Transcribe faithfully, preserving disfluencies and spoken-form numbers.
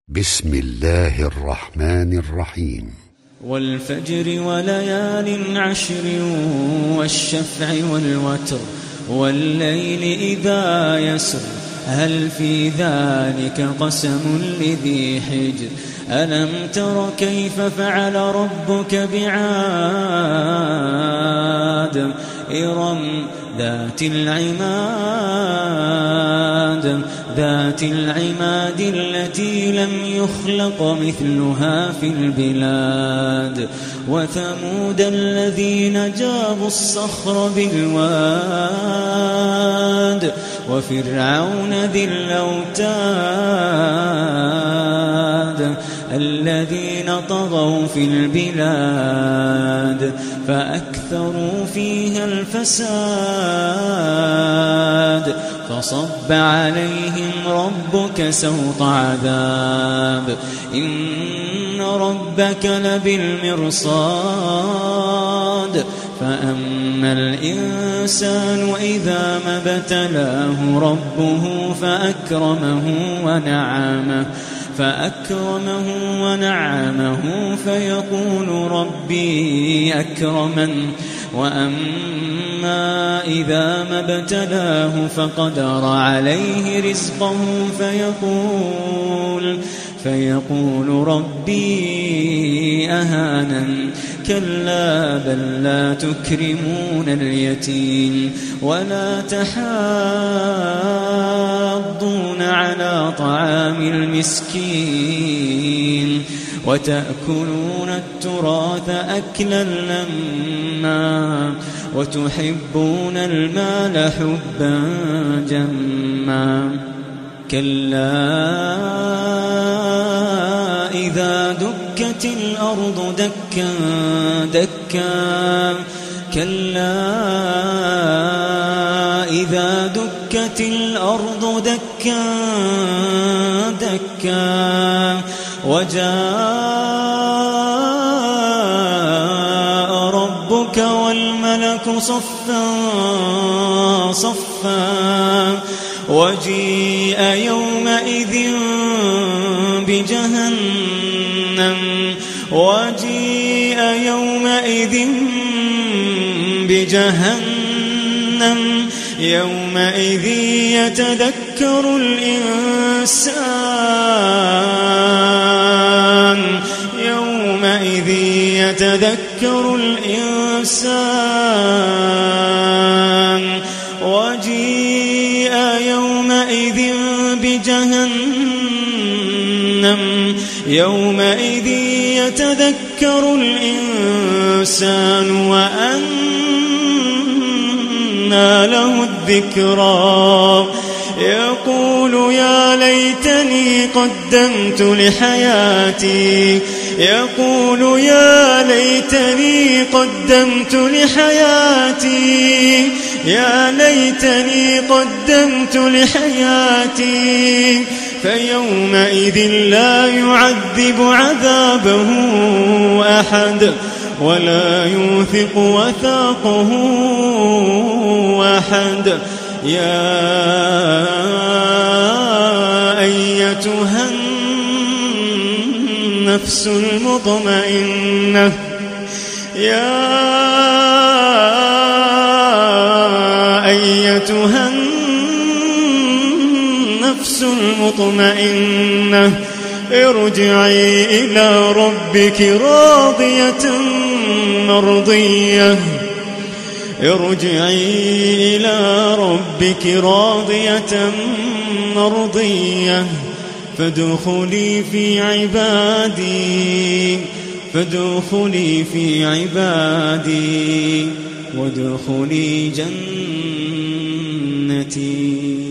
بسم الله الرحمن الرحيم. والفجر وليال عشر والشفع والوتر والليل إذا يسر هل في ذلك قسم لذي حجر ألم تر كيف فعل ربك بعاد إرم ذات العماد ذات العماد التي لم يخلق مثلها في البلاد وثمود الذين جابوا الصخر بالواد وفرعون ذي الأوتاد الذين طغوا في البلاد فأكثروا فيها الفساد فصب عليهم ربك سوط عذاب إن ربك لبالمرصاد فأما الإنسان إذا ما ابتلاه ربه فأكرمه ونعمه فأكرمه ونعمه فيقول ربي أكرمن وأما إذا ما ابتلاه فقدر عليه رزقه فيقول فيقول ربي أهانن كلا بل لا تكرمون اليتيم ولا تحاضون على طعام المسكين وتأكلون التراث أكلا لما وتحبون المال حبا جما كلا إذا دكت الأرض دكا دكا كلا إذا دكت الأرض دكا دكا وجاء ربك والملك صفا صفا وجيء يومئذ بجهنم وجيء يومئذ بجهنم يومئذ يتذكر الإنسان يومئذ يتذكر الإنسان وجيء يومئذ بجهنم يومئذ يتذكر الإنسان وأنى له الذكرى يقول يا ليتني قدمت لحياتي يقول يا ليتني قدمت لحياتي يا ليتني قدمت لحياتي فيومئذ لا يعذب عذابه أحد ولا يوثق وثاقه أحد يا أيتها النفس المطمئنة يا أيتها النفس المطمئنة ارجعي إلى ربك راضية مرضية ارجعي إلى ربك راضية مرضية فادخلي في عبادي فادخلي في عبادي وادخلي جنتي.